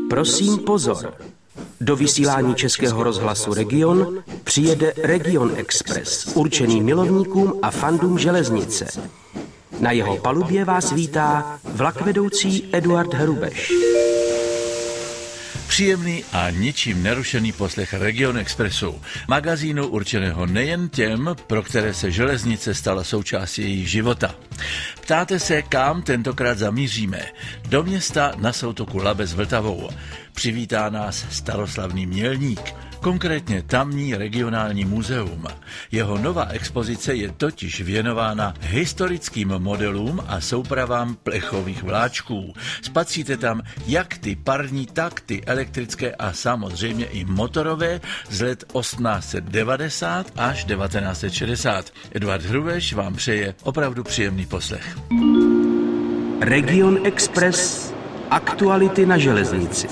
Prosím pozor. Do vysílání Českého rozhlasu Region přijede Region Express, určený milovníkům a fandům železnice. Na jeho palubě vás vítá vlakvedoucí Eduard Hrubeš. Příjemný a ničím nerušený poslech Region Expressu, magazínu určeného nejen těm, pro které se železnice stala součástí jejich života. Ptáte se, kam tentokrát zamíříme? Do města na soutoku Labe s Vltavou. Přivítá nás staroslavný Mělník, konkrétně tamní regionální muzeum. Jeho nová expozice je totiž věnována historickým modelům a soupravám plechových vláčků. Spatříte tam jak ty parní, tak ty elektrické a samozřejmě i motorové z let 1890 až 1960. Eduard Hrubeš vám přeje opravdu příjemný poslech. Region Express. Aktuality na železnici.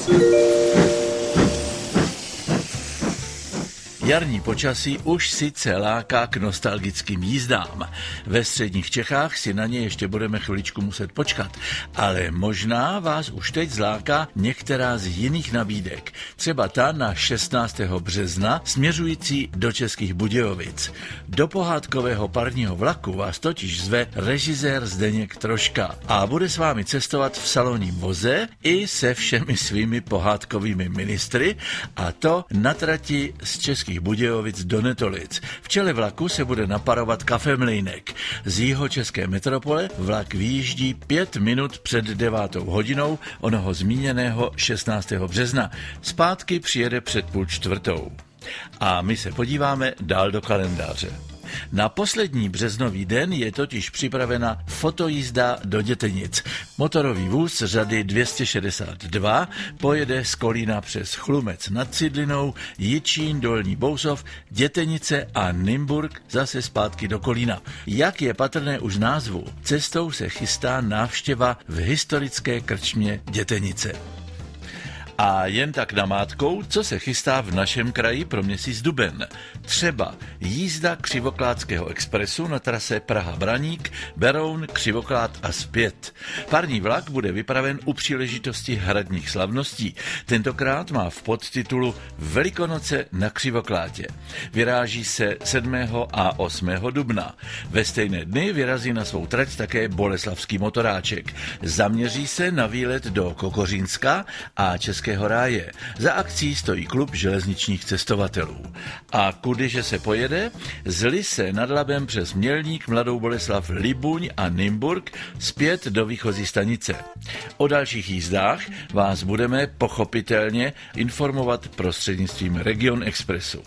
Jarní počasí už sice láká k nostalgickým jízdám. Ve středních Čechách si na ně ještě budeme chviličku muset počkat, ale možná vás už teď zláká některá z jiných nabídek. Třeba ta na 16. března směřující do Českých Budějovic. Do pohádkového parního vlaku vás totiž zve režisér Zdeněk Troška a bude s vámi cestovat v salonním voze i se všemi svými pohádkovými ministry, a to na trati z Českých Budějovic do Netolic. V čele vlaku se bude naparovat kafemlejnek. Z jihočeské metropole vlak vyjíždí 5 minut před 9. hodinou onoho zmíněného 16. března. Zpátky přijede před 3:30. A my se podíváme dál do kalendáře. Na poslední březnový den je totiž připravena fotojízda do Dětenic. Motorový vůz řady 262 pojede z Kolína přes Chlumec nad Cidlinou, Jičín, Dolní Bousov, Dětenice a Nymburk zase zpátky do Kolína. Jak je patrné už názvu, cestou se chystá návštěva v historické krčmě Dětenice. A jen tak namátkou, co se chystá v našem kraji pro měsíc duben. Třeba jízda Křivoklátského expresu na trase Praha-Braník, Beroun, Křivoklád a zpět. Parní vlak bude vypraven u příležitosti hradních slavností. Tentokrát má v podtitulu Velikonoce na Křivoklátě. Vyráží se 7. a 8. dubna. Ve stejné dny vyrazí na svou trať také boleslavský motoráček. Zaměří se na výlet do Kokořínska a Českého ráje. Za akcí stojí klub železničních cestovatelů. A kudyže se pojede? Z Lise nad Labem přes Mělník, Mladou Boleslav, Libuň a Nymburk zpět do výchozí stanice. O dalších jízdách vás budeme pochopitelně informovat prostřednictvím Region Expressu.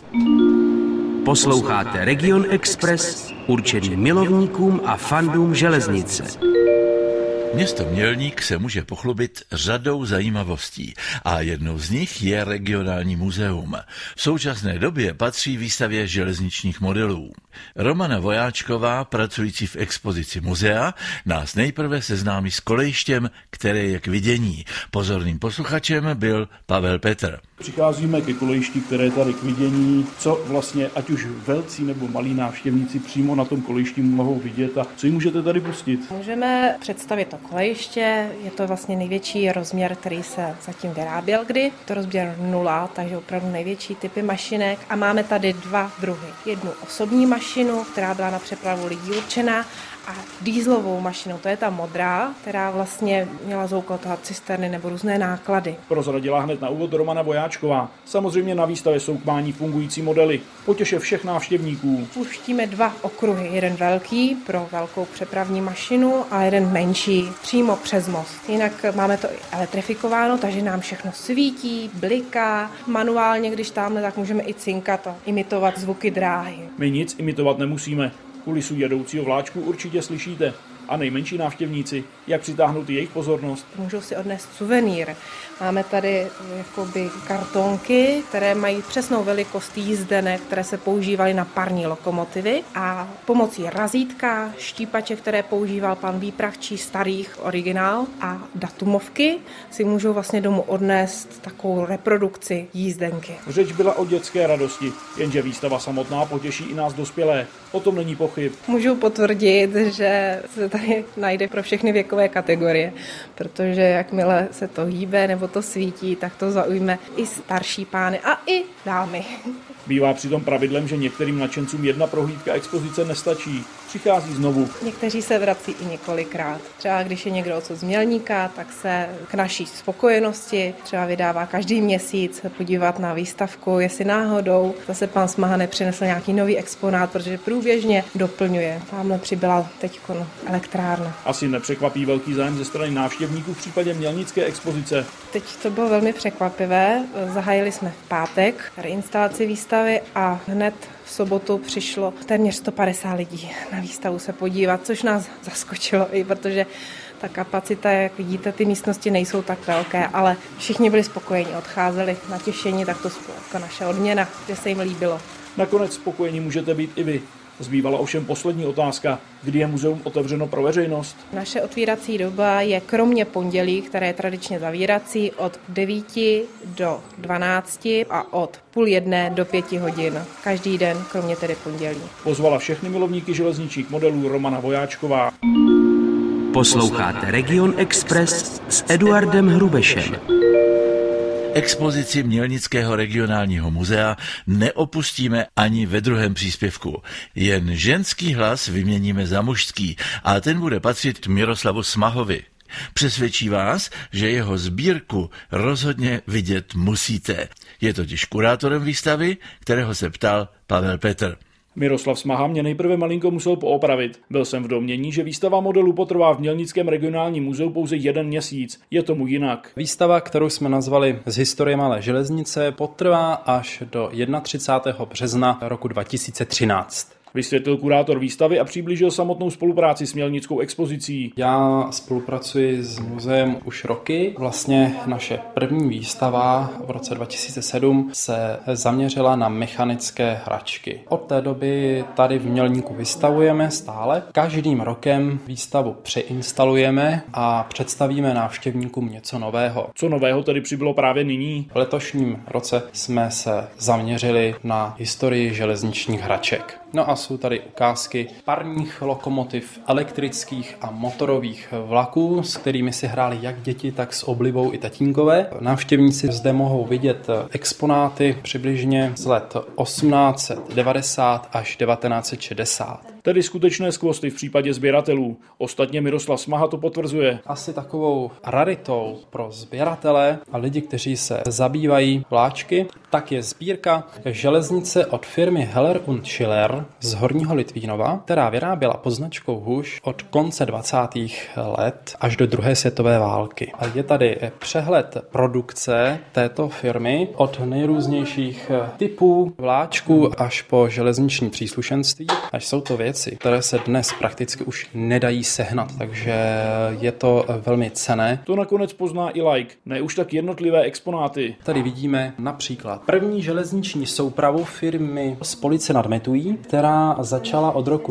Posloucháte Region Express, určený milovníkům a fandům železnice. Město Mělník se může pochlubit řadou zajímavostí a jednou z nich je regionální muzeum. V současné době patří výstavě železničních modelů. Romana Vojáčková, pracující v expozici muzea, nás nejprve seznámí s kolejištěm, které je k vidění. Pozorným posluchačem byl Pavel Petr. Přicházíme ke kolejišti, které je tady k vidění, co vlastně ať už velcí nebo malí návštěvníci přímo na tom kolejišti mohou vidět a co jim můžete tady pustit. Můžeme představit to kolejiště, je to vlastně největší rozměr, který se zatím vyráběl kdy. To rozměr 0, takže opravdu největší typy mašinek a máme tady 2 druhy. Jednu osobní mašinu, která byla na přepravu lidí určená, a dýzlovou mašinu, to je ta modrá, která vlastně měla zoukotovat cisterny nebo různé náklady. Prozradila hned na úvod Romana Vojáčková. Samozřejmě na výstavě jsou k mání fungující modely. Potěše všech návštěvníků. Pouštíme 2 okruhy, jeden velký pro velkou přepravní mašinu a jeden menší přímo přes most. Jinak máme to i elektrifikováno, takže nám všechno svítí, bliká. Manuálně, když tamhle, tak můžeme i cinkat a imitovat zvuky dráhy. My nic imitovat nemusíme. Kulisu jedoucího vláčku určitě slyšíte. A nejmenší návštěvníci, jak přitáhnout jejich pozornost? Můžou si odnést suvenýr. Máme tady jakoby kartonky, které mají přesnou velikost jízdenek, které se používaly na parní lokomotivy a pomocí razítka, štípače, které používal pan Výprachčí starých originál a datumovky si můžou vlastně domů odnést takovou reprodukci jízdenky. Řeč byla o dětské radosti, jenže výstava samotná potěší i nás dospělé. O tom není pochyb. Můžu potvrdit, že se tady najde pro všechny věkové kategorie, protože jakmile se to hýbe nebo to svítí, tak to zaujme i starší pány a i dámy. Bývá přitom pravidlem, že některým nadšencům jedna prohlídka expozice nestačí. Přichází znovu. Někteří se vrací i několikrát. Třeba když je někdo odsud z Mělníka, tak se k naší spokojenosti třeba vydává každý měsíc podívat na výstavku, jestli náhodou zase pan Smaha nepřinesl nějaký nový exponát, protože průběžně doplňuje. Tamhle přibyla teď elektrárna. Asi nepřekvapí velký zájem ze strany návštěvníků v případě mělnické expozice. Teď to bylo velmi překvapivé. Zahájili jsme v pátek reinstalaci výstavy a hned v sobotu přišlo téměř 150 lidí na výstavu se podívat, což nás zaskočilo, i protože ta kapacita, jak vidíte, ty místnosti nejsou tak velké, ale všichni byli spokojení, odcházeli natěšení, tak to jako naše odměna, že se jim líbilo. Nakonec spokojení můžete být i vy. Zbývala ovšem poslední otázka, kdy je muzeum otevřeno pro veřejnost. Naše otvírací doba je kromě pondělí, které je tradičně zavírací, od 9 do 12 a od 12:30 do 5 hodin. Každý den, kromě tedy pondělí. Pozvala všechny milovníky železničních modelů Romana Vojáčková. Posloucháte Region Express s Eduardem Hrubešem. Expozici Mělnického regionálního muzea neopustíme ani ve druhém příspěvku. Jen ženský hlas vyměníme za mužský a ten bude patřit Miroslavu Smahovi. Přesvědčí vás, že jeho sbírku rozhodně vidět musíte. Je totiž kurátorem výstavy, kterého se ptal Pavel Petr. Miroslav Smaha mě nejprve malinko musel poopravit. Byl jsem v domnění, že výstava modelů potrvá v Mělnickém regionálním muzeu pouze 1 měsíc. Je tomu jinak. Výstava, kterou jsme nazvali Z historie malé železnice, potrvá až do 31. března roku 2013. Vysvětlil kurátor výstavy a přiblížil samotnou spolupráci s mělnickou expozicí. Já spolupracuji s muzeem už roky. Vlastně naše první výstava v roce 2007 se zaměřila na mechanické hračky. Od té doby tady v Mělníku vystavujeme stále. Každým rokem výstavu přeinstalujeme a představíme návštěvníkům něco nového. Co nového tedy přibylo právě nyní? V letošním roce jsme se zaměřili na historii železničních hraček. No a jsou tady ukázky parních lokomotiv, elektrických a motorových vlaků, s kterými si hráli jak děti, tak s oblibou i tatínkové. Návštěvníci zde mohou vidět exponáty přibližně z let 1890 až 1960. Tedy skutečné skvosty v případě sběratelů. Ostatně Miroslav Smaha to potvrzuje. Asi takovou raritou pro sběratele a lidi, kteří se zabývají vláčky, tak je sbírka železnice od firmy Heller & Schiller z Horního Litvínova, která vyráběla pod značkou Huš od konce 20. let až do druhé světové války. A je tady přehled produkce této firmy od nejrůznějších typů vláčků až po železniční příslušenství, až jsou to věci, které se dnes prakticky už nedají sehnat, takže je to velmi cenné. To nakonec pozná i laik, ne už tak jednotlivé exponáty. Tady vidíme například první železniční soupravu firmy Spolice nad Metují, která začala od roku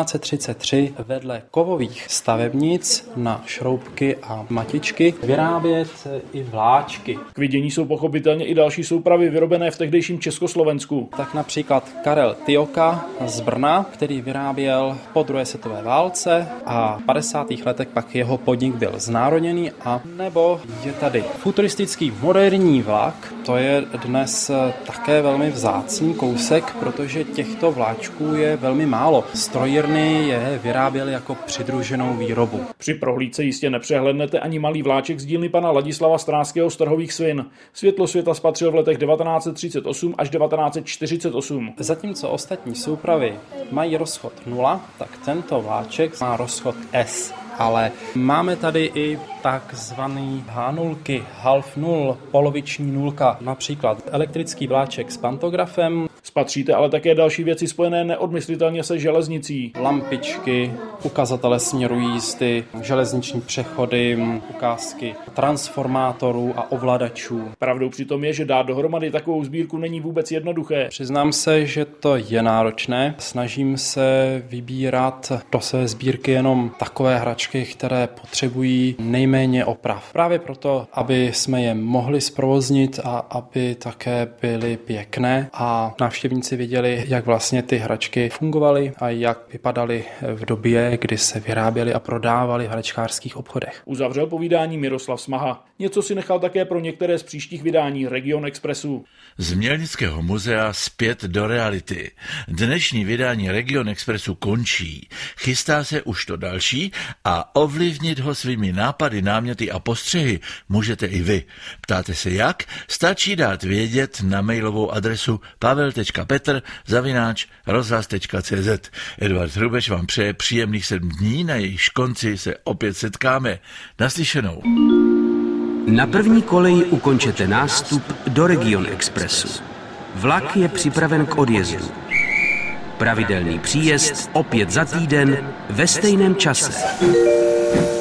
1933 vedle kovových stavebnic na šroubky a matičky vyrábět i vláčky. K vidění jsou pochopitelně i další soupravy vyrobené v tehdejším Československu. Tak například Karel Tioka z Brna, který vyráběl po druhé světové válce a v 50. letech pak jeho podnik byl znárodněný. A nebo je tady futuristický moderní vlak, to je dnes také velmi vzácný kousek, protože těchto vláčků je velmi málo. Strojírny je vyráběly jako přidruženou výrobu. Při prohlídce jistě nepřehlednete ani malý vláček z dílny pana Ladislava Stráského z Trhových Svin. Světlo světa spatřil v letech 1938 až 1948. Zatímco ostatní soupravy mají rozchod 0, tak tento vláček má rozchod S. Ale máme tady i takzvaný H0, half null, poloviční nulka, například elektrický vláček s pantografem. Spatříte ale také další věci spojené neodmyslitelně se železnicí. Lampičky, ukazatele směru jízdy, železniční přechody, ukázky transformátorů a ovladačů. Pravdou přitom je, že dát dohromady takovou sbírku není vůbec jednoduché. Přiznám se, že to je náročné. Snažím se vybírat do své sbírky jenom takové hračky, které potřebují nejméně oprav. Právě proto, aby jsme je mohli zprovoznit a aby také byly pěkné a návštěvníci návštěvníci viděli, jak vlastně ty hračky fungovaly a jak vypadaly v době, kdy se vyráběly a prodávaly v hračkářských obchodech. Uzavřel povídání Miroslav Smaha. Něco si nechal také pro některé z příštích vydání Region Expressu. Z Mělnického muzea zpět do reality. Dnešní vydání Region Expressu končí. Chystá se už to další a ovlivnit ho svými nápady, náměty a postřehy můžete i vy. Ptáte se jak? Stačí dát vědět na mailovou adresu pavel.petr@rozhlas.cz. Edvard Hrubeš vám přeje příjemných 7 dní, na jejichž konci se opět setkáme. Naslyšenou. Na první koleji ukončete nástup do Region Expressu. Vlak je připraven k odjezdu. Pravidelný příjezd opět za týden ve stejném čase.